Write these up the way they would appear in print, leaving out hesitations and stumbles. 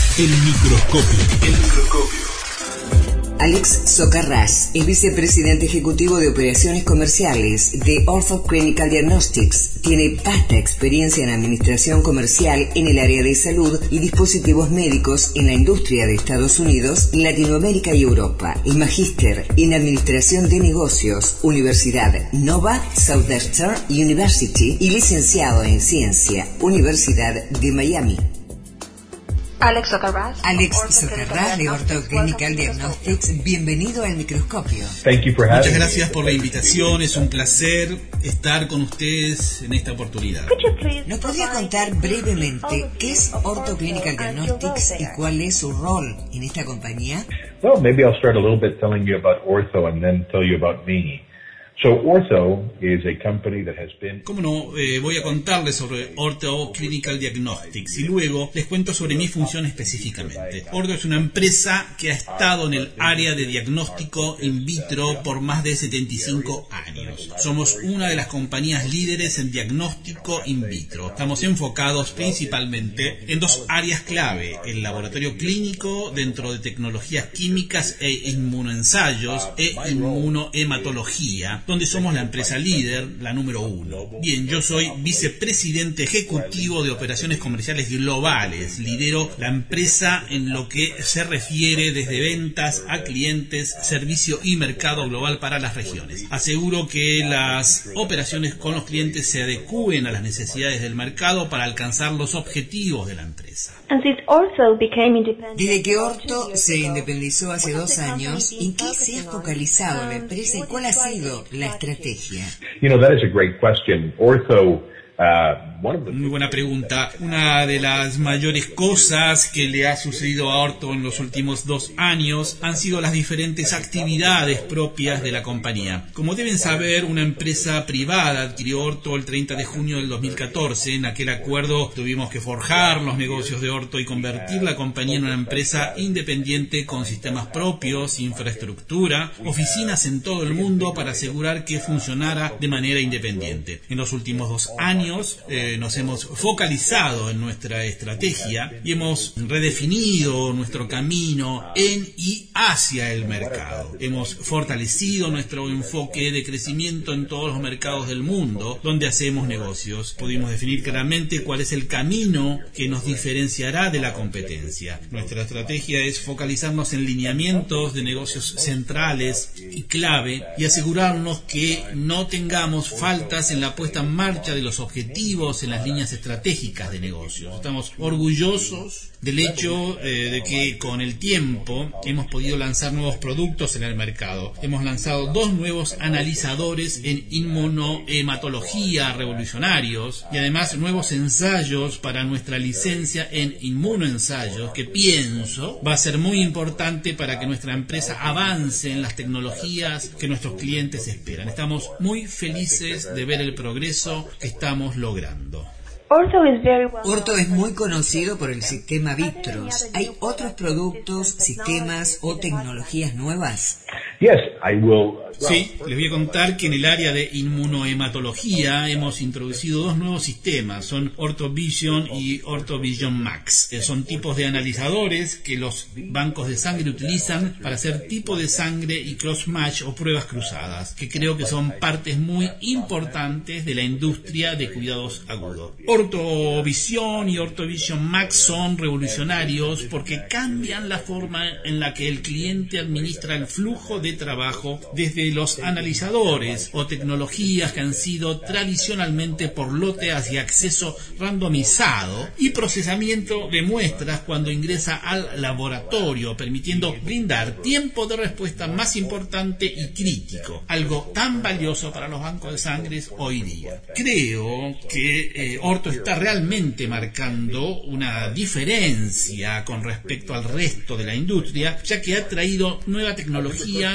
El microscopio. El microscopio. Alex Socarrás es vicepresidente ejecutivo de operaciones comerciales de Ortho Clinical Diagnostics. Tiene vasta experiencia en administración comercial en el área de salud y dispositivos médicos en la industria de Estados Unidos, Latinoamérica y Europa. Es magíster en administración de negocios, Universidad Nova Southeastern University y licenciado en ciencia, Universidad de Miami. Alex Socarrás de Ortho Clinical Diagnostics, bienvenido al microscopio. Muchas gracias por la invitación, es un placer estar con ustedes en esta oportunidad. ¿Nos podría contar brevemente qué es Ortho Clinical Diagnostics y cuál es su rol en esta compañía? Well, maybe I'll start a little bit telling you about Ortho and then tell you about me. So Ortho is a company that has been... ¿Cómo no? Voy a contarles sobre Ortho Clinical Diagnostics y luego les cuento sobre mi función específicamente. Ortho es una empresa que ha estado en el área de diagnóstico in vitro por más de 75 años. Somos una de las compañías líderes en diagnóstico in vitro. Estamos enfocados principalmente en dos áreas clave: el laboratorio clínico dentro de tecnologías químicas e inmunoensayos e inmunohematología, donde somos la empresa líder, la número 1. Bien, yo soy vicepresidente ejecutivo de operaciones comerciales globales. Lidero la empresa en lo que se refiere desde ventas a clientes, servicio y mercado global para las regiones. Aseguro que las operaciones con los clientes se adecúen a las necesidades del mercado para alcanzar los objetivos de la empresa. Desde que Ortho se independizó hace 2 años, ¿en qué se ha focalizado la empresa y cuál ha sido la estrategia? That is a great question. Ortho, Muy buena pregunta. Una de las mayores cosas que le ha sucedido a Ortho en los últimos 2 años han sido las diferentes actividades propias de la compañía. Como deben saber, una empresa privada adquirió Ortho el 30 de junio del 2014. En aquel acuerdo tuvimos que forjar los negocios de Ortho y convertir la compañía en una empresa independiente con sistemas propios, infraestructura, oficinas en todo el mundo para asegurar que funcionara de manera independiente. En los últimos 2 años nos hemos focalizado en nuestra estrategia y hemos redefinido nuestro camino en y hacia el mercado. Hemos fortalecido nuestro enfoque de crecimiento en todos los mercados del mundo donde hacemos negocios. Pudimos definir claramente cuál es el camino que nos diferenciará de la competencia. Nuestra estrategia es focalizarnos en lineamientos de negocios centrales y clave y asegurarnos que no tengamos faltas en la puesta en marcha de los objetivos en las líneas estratégicas de negocios. Estamos orgullosos del hecho de que con el tiempo hemos podido lanzar nuevos productos en el mercado. Hemos lanzado 2 nuevos analizadores en inmunohematología revolucionarios y además nuevos ensayos para nuestra licencia en inmunoensayos, que pienso va a ser muy importante para que nuestra empresa avance en las tecnologías que nuestros clientes esperan. Estamos muy felices de ver el progreso que estamos logrando. Ortho es muy conocido por el sistema Vitros. ¿Hay otros productos, sistemas o tecnologías nuevas? Yes, I will. Sí, les voy a contar que en el área de inmunohematología hemos introducido 2 nuevos sistemas. Son OrthoVision y OrthoVision Max. Son tipos de analizadores que los bancos de sangre utilizan para hacer tipo de sangre y cross-match o pruebas cruzadas, que creo que son partes muy importantes de la industria de cuidados agudos. OrthoVision y OrthoVision Max son revolucionarios porque cambian la forma en la que el cliente administra el flujo de trabajo desde los analizadores o tecnologías que han sido tradicionalmente por lote hacia acceso randomizado y procesamiento de muestras cuando ingresa al laboratorio, permitiendo brindar tiempo de respuesta más importante y crítico, algo tan valioso para los bancos de sangre hoy día. Creo que Ortho está realmente marcando una diferencia con respecto al resto de la industria, ya que ha traído nueva tecnología que ha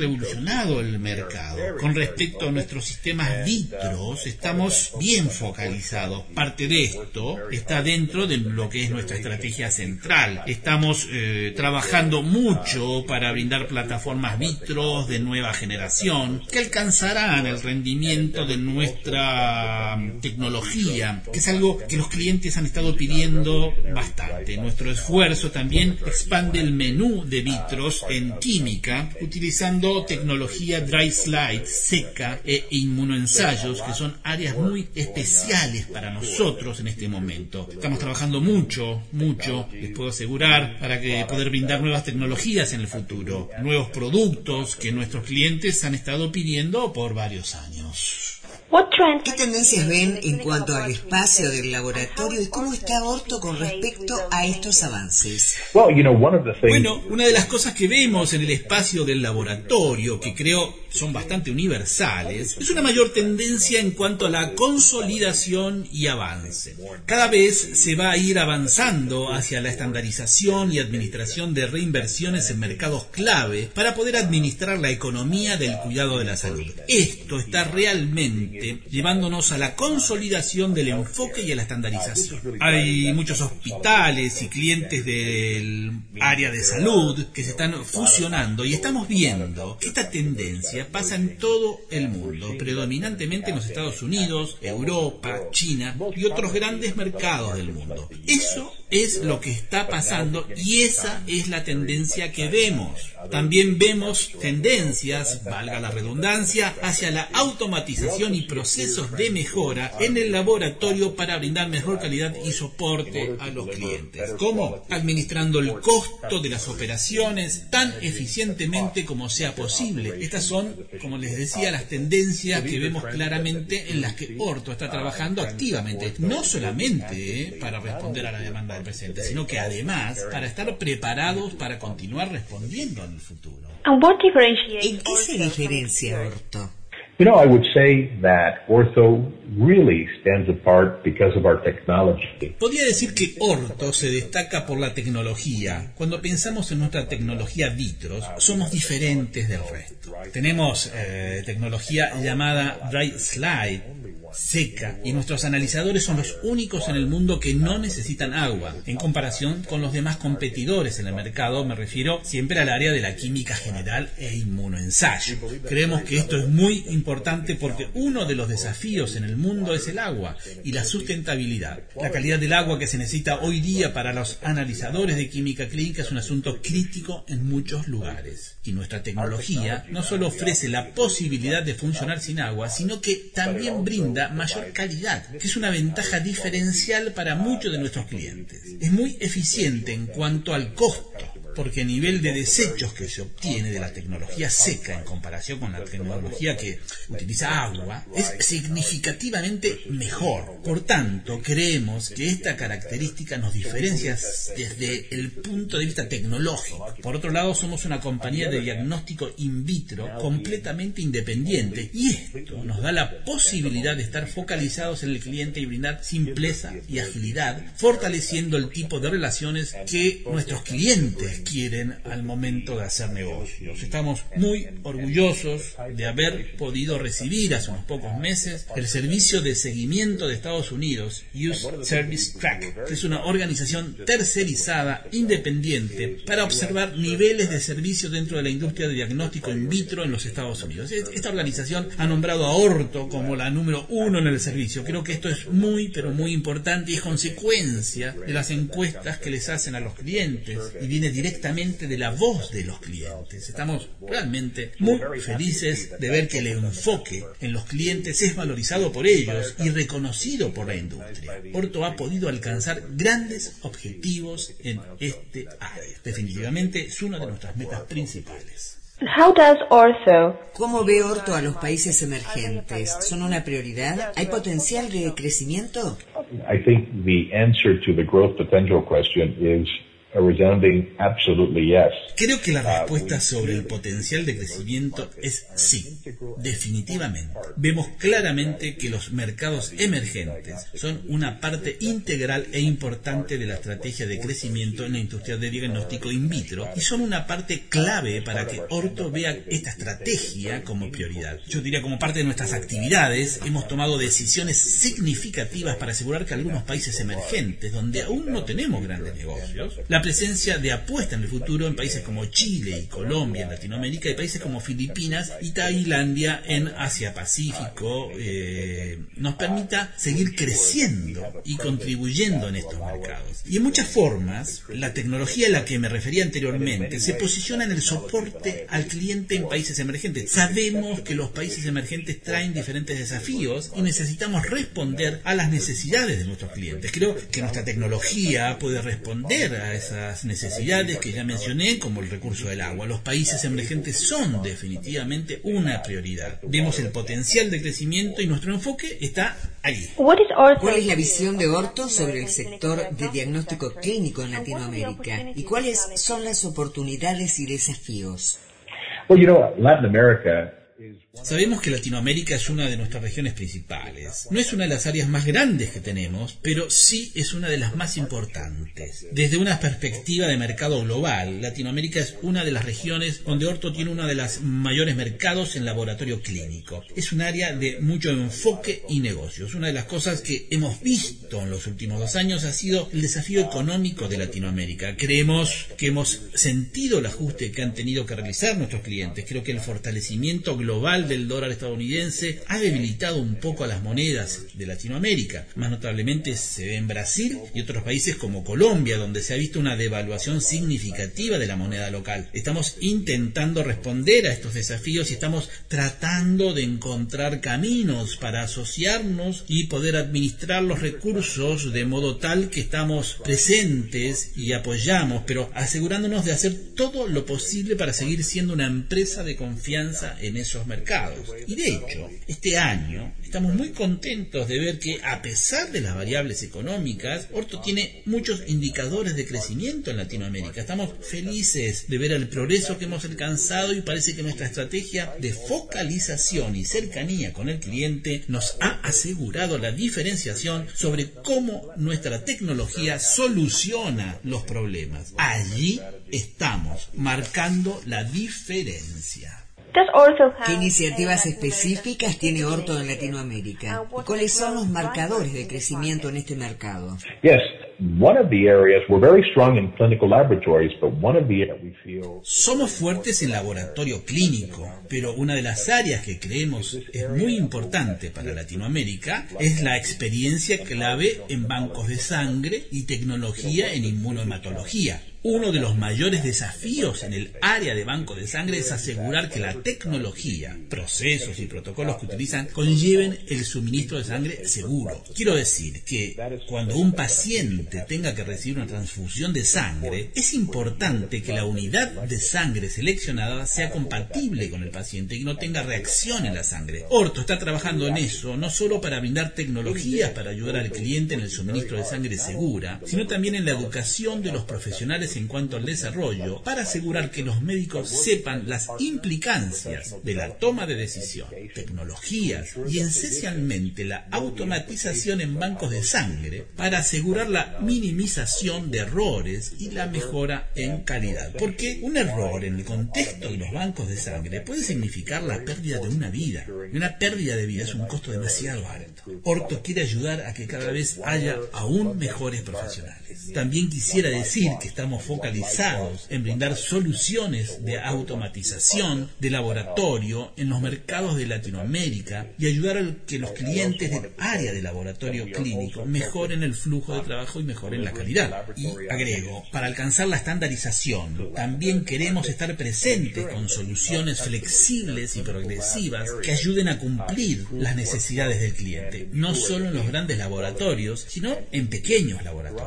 revolucionado el mercado. Con respecto a nuestros sistemas vitros, estamos bien focalizados. Parte de esto está dentro de lo que es nuestra estrategia central. Estamos trabajando mucho para brindar plataformas vitros de nueva generación que alcanzarán el rendimiento de nuestra tecnología, que es algo que los clientes han estado pidiendo bastante. Nuestro esfuerzo también expande el menú de vitros en química, utilizando tecnología dry slide, seca e inmunoensayos, que son áreas muy especiales para nosotros en este momento. Estamos trabajando mucho, les puedo asegurar, para poder brindar nuevas tecnologías en el futuro, nuevos productos que nuestros clientes han estado pidiendo por varios años. ¿Qué tendencias ven en cuanto al espacio del laboratorio y cómo está Orto con respecto a estos avances? Bueno, una de las cosas que vemos en el espacio del laboratorio, que creo son bastante universales, es una mayor tendencia en cuanto a la consolidación y avance. Cada vez se va a ir avanzando hacia la estandarización y administración de reinversiones en mercados clave para poder administrar la economía del cuidado de la salud. Esto está realmente llevándonos a la consolidación del enfoque y a la estandarización. Hay muchos hospitales y clientes del área de salud que se están fusionando y estamos viendo que esta tendencia pasa en todo el mundo, predominantemente en los Estados Unidos, Europa, China y otros grandes mercados del mundo. Eso es lo que está pasando y esa es la tendencia que vemos. También vemos tendencias, valga la redundancia, hacia la automatización y procesos de mejora en el laboratorio para brindar mejor calidad y soporte a los clientes. ¿Cómo? Administrando el costo de las operaciones tan eficientemente como sea posible. Estas son, como les decía, las tendencias que vemos claramente en las que Orto está trabajando activamente. No solamente para responder a la demanda del presente, sino que además para estar preparados para continuar respondiendo en el futuro. ¿En qué se diferencia Orto? I would say that Ortho really stands apart because of our technology. Podría decir que Orto se destaca por la tecnología. Cuando pensamos en nuestra tecnología vitros, somos diferentes del resto. Tenemos tecnología llamada dry slide, seca, y nuestros analizadores son los únicos en el mundo que no necesitan agua, en comparación con los demás competidores en el mercado. Me refiero siempre al área de la química general e inmunoensayo. Creemos que esto es muy importante porque uno de los desafíos en el mundo es el agua y la sustentabilidad. La calidad del agua que se necesita hoy día para los analizadores de química clínica es un asunto crítico en muchos lugares. Y nuestra tecnología no solo ofrece la posibilidad de funcionar sin agua, sino que también brinda mayor calidad, que es una ventaja diferencial para muchos de nuestros clientes. Es muy eficiente en cuanto al costo, porque el nivel de desechos que se obtiene de la tecnología seca en comparación con la tecnología que utiliza agua es significativamente mejor. Por tanto, creemos que esta característica nos diferencia desde el punto de vista tecnológico. Por otro lado, somos una compañía de diagnóstico in vitro completamente independiente y esto nos da la posibilidad de estar focalizados en el cliente y brindar simpleza y agilidad, fortaleciendo el tipo de relaciones que nuestros clientes quieren al momento de hacer negocios. Estamos muy orgullosos de haber podido recibir hace unos pocos meses el servicio de seguimiento de Estados Unidos, Use Service Track, que es una organización tercerizada independiente para observar niveles de servicio dentro de la industria de diagnóstico in vitro en los Estados Unidos. Esta organización ha nombrado a Orto como la número 1 en el servicio. Creo que esto es muy, pero muy importante y es consecuencia de las encuestas que les hacen a los clientes y viene directamente de la voz de los clientes. Estamos realmente muy felices de ver que el enfoque en los clientes es valorizado por ellos y reconocido por la industria. Orto ha podido alcanzar grandes objetivos en este área. Definitivamente es una de nuestras metas principales. ¿Cómo ve Orto a los países emergentes? ¿Son una prioridad? ¿Hay potencial de crecimiento? I think the answer to the growth potential question is a resounding absolutely yes. Creo que la respuesta sobre el potencial de crecimiento es sí, definitivamente. Vemos claramente que los mercados emergentes son una parte integral e importante de la estrategia de crecimiento en la industria de diagnóstico in vitro y son una parte clave para que Ortho vea esta estrategia como prioridad. Yo diría como parte de nuestras actividades hemos tomado decisiones significativas para asegurar que algunos países emergentes, donde aún no tenemos grandes negocios, la presencia de apuesta en el futuro en países como Chile y Colombia en Latinoamérica y países como Filipinas y Tailandia en Asia-Pacífico nos permita seguir creciendo y contribuyendo en estos mercados. Y en muchas formas, la tecnología a la que me refería anteriormente se posiciona en el soporte al cliente en países emergentes. Sabemos que los países emergentes traen diferentes desafíos y necesitamos responder a las necesidades de nuestros clientes. Creo que nuestra tecnología puede responder a esas necesidades que ya mencioné, como el recurso del agua. Los países emergentes son definitivamente una prioridad. Vemos el potencial de crecimiento y nuestro enfoque está allí. ¿Cuál es la visión de Ortho sobre el sector de diagnóstico clínico en Latinoamérica? ¿Y cuáles son las oportunidades y desafíos? Well, Latin America. Sabemos que Latinoamérica es una de nuestras regiones principales. No es una de las áreas más grandes que tenemos, pero sí es una de las más importantes. Desde una perspectiva de mercado global, Latinoamérica es una de las regiones donde Ortho tiene uno de los mayores mercados en laboratorio clínico. Es un área de mucho enfoque y negocios. Una de las cosas que hemos visto en los últimos 2 años ha sido el desafío económico de Latinoamérica. Creemos que hemos sentido el ajuste que han tenido que realizar nuestros clientes. Creo que el fortalecimiento global del dólar estadounidense ha debilitado un poco a las monedas de Latinoamérica. Más notablemente se ve en Brasil y otros países como Colombia, donde se ha visto una devaluación significativa de la moneda local. Estamos intentando responder a estos desafíos y estamos tratando de encontrar caminos para asociarnos y poder administrar los recursos de modo tal que estamos presentes y apoyamos, pero asegurándonos de hacer todo lo posible para seguir siendo una empresa de confianza en esos mercados. Y de hecho, este año estamos muy contentos de ver que a pesar de las variables económicas, Ortho tiene muchos indicadores de crecimiento en Latinoamérica. Estamos felices de ver el progreso que hemos alcanzado y parece que nuestra estrategia de focalización y cercanía con el cliente nos ha asegurado la diferenciación sobre cómo nuestra tecnología soluciona los problemas. Allí estamos marcando la diferencia. ¿Qué iniciativas específicas tiene Ortho en Latinoamérica? ¿Y cuáles son los marcadores de crecimiento en este mercado? Yes, one of the areas we're very strong in clinical laboratories, but one of the areas we feel. Somos fuertes en laboratorio clínico, pero una de las áreas que creemos es muy importante para Latinoamérica es la experiencia clave en bancos de sangre y tecnología en inmunohematología. Uno de los mayores desafíos en el área de banco de sangre es asegurar que la tecnología, procesos y protocolos que utilizan conlleven el suministro de sangre seguro. Quiero decir que cuando un paciente tenga que recibir una transfusión de sangre, es importante que la unidad de sangre seleccionada sea compatible con el paciente y no tenga reacción en la sangre. Ortho está trabajando en eso, no solo para brindar tecnologías para ayudar al cliente en el suministro de sangre segura, sino también en la educación de los profesionales en cuanto al desarrollo, para asegurar que los médicos sepan las implicancias de la toma de decisión, tecnologías y esencialmente la automatización en bancos de sangre para asegurar la minimización de errores y la mejora en calidad. Porque un error en el contexto de los bancos de sangre puede significar la pérdida de una vida. Y una pérdida de vida es un costo demasiado alto. Ortho quiere ayudar a que cada vez haya aún mejores profesionales. También quisiera decir que estamos focalizados en brindar soluciones de automatización de laboratorio en los mercados de Latinoamérica y ayudar a que los clientes del área de laboratorio clínico mejoren el flujo de trabajo y mejoren la calidad. Y agrego, para alcanzar la estandarización, también queremos estar presentes con soluciones flexibles y progresivas que ayuden a cumplir las necesidades del cliente, no solo en los grandes laboratorios, sino en pequeños laboratorios. Estamos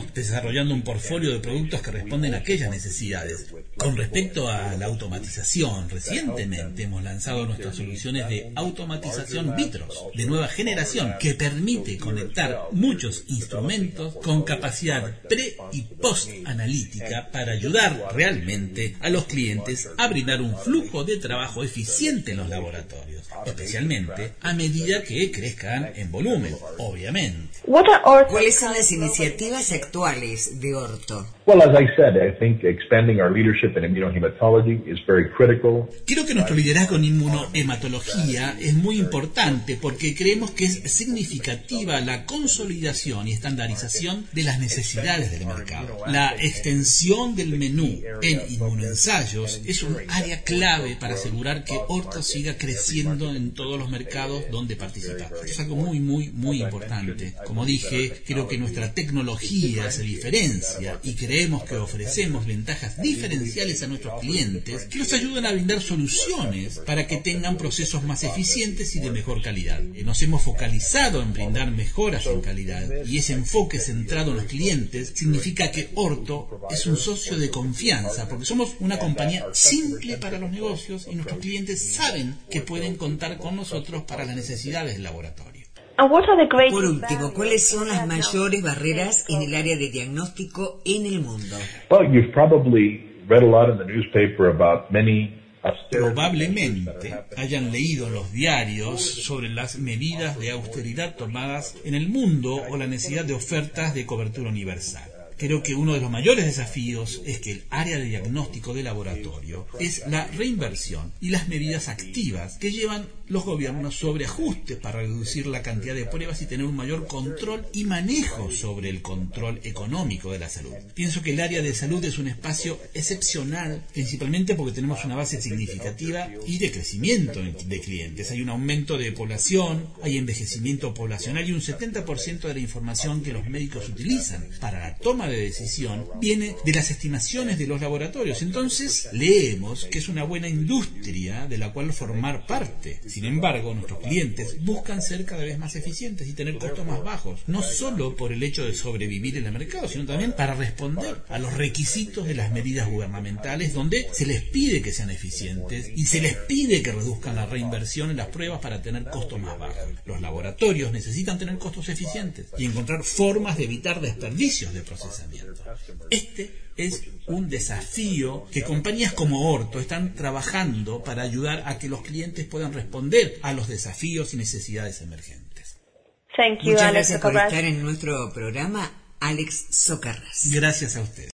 estamos desarrollando un portfolio de productos que responden a aquellas necesidades. Con respecto a la automatización, recientemente hemos lanzado nuestras soluciones de automatización Vitros, de nueva generación, que permite conectar muchos instrumentos con capacidad pre- y post-analítica para ayudar realmente a los clientes a brindar un flujo de trabajo eficiente en los laboratorios, especialmente a medida que crezcan en volumen, obviamente. ¿Cuáles son las iniciativas actuales de Ortho? Well, as I said, I think expanding our leadership in immunohematology is very critical. Creo que nuestro liderazgo en inmunohematología es muy importante porque creemos que es significativa la consolidación y estandarización de las necesidades del mercado. La extensión del menú en inmunoensayos es un área clave para asegurar que Ortho siga creciendo en todos los mercados donde participa. Esto es algo muy importante. Como dije, creo que nuestra tecnología se diferencia y creemos que ofrecemos ventajas diferenciales a nuestros clientes que nos ayudan a brindar soluciones para que tengan procesos más eficientes y de mejor calidad. Nos hemos focalizado en brindar mejoras en calidad y ese enfoque centrado en los clientes significa que Ortho es un socio de confianza porque somos una compañía simple para los negocios y nuestros clientes saben que pueden contar con nosotros para las necesidades del laboratorio. Por último, ¿cuáles son las mayores barreras en el área de diagnóstico en el mundo? Well, you've probably read a lot in the newspaper about many Probablemente hayan leído en los diarios sobre las medidas de austeridad tomadas en el mundo o la necesidad de ofertas de cobertura universal. Creo que uno de los mayores desafíos es que el área de diagnóstico de laboratorio es la reinversión y las medidas activas que llevan los gobiernos sobre ajustes para reducir la cantidad de pruebas y tener un mayor control y manejo sobre el control económico de la salud. Pienso que el área de salud es un espacio excepcional, principalmente porque tenemos una base significativa y de crecimiento de clientes. Hay un aumento de población, hay envejecimiento poblacional y un 70% de la información que los médicos utilizan para la toma de decisión viene de las estimaciones de los laboratorios. Entonces, leemos que es una buena industria de la cual formar parte. Sin embargo, nuestros clientes buscan ser cada vez más eficientes y tener costos más bajos, no solo por el hecho de sobrevivir en el mercado, sino también para responder a los requisitos de las medidas gubernamentales donde se les pide que sean eficientes y se les pide que reduzcan la reinversión en las pruebas para tener costos más bajos. Los laboratorios necesitan tener costos eficientes y encontrar formas de evitar desperdicios de procesamiento. Este es un desafío que compañías como Ortho están trabajando para ayudar a que los clientes puedan responder a los desafíos y necesidades emergentes. Muchas gracias por estar en nuestro programa, Alex Socarrás. Gracias a usted.